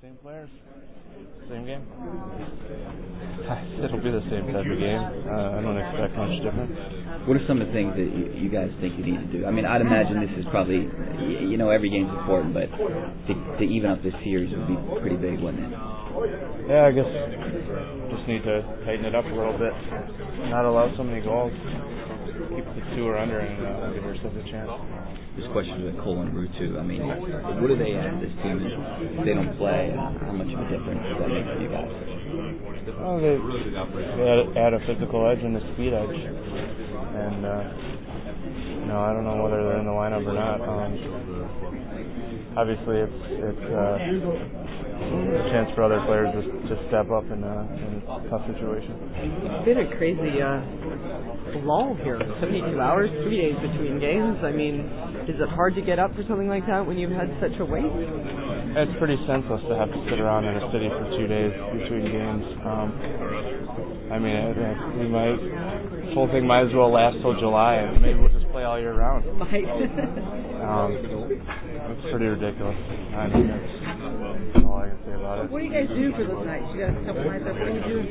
Same players, same game. It'll be the same type of game. I don't expect much different. What are some of the things that you guys think you need to do? I mean, I'd imagine this is probably, every game's important, but to even up this series would be pretty big, wouldn't it? Yeah, I guess just need to tighten it up a little bit. Not allow so many goals. Keep the 2 or under and give ourselves a chance. This question is with Cole and Ruutu. I mean, what do they add to this team if they don't play? How much of a difference does that make for you guys? Well, they add a physical edge and a speed edge. And, I don't know whether they're in the lineup or not. Obviously, it's a chance for other players to step up in a tough situation. It's been a crazy lull here. 72 hours, 3 days between games. I mean, is it hard to get up for something like that when you've had such a wait? It's pretty senseless to have to sit around in a city for 2 days between games. This whole thing might as well last till July, and maybe we'll just play all year round. It's pretty ridiculous. I mean, that's all I can say about it. What do you guys do for those nights? You got a couple nights up. What do you do?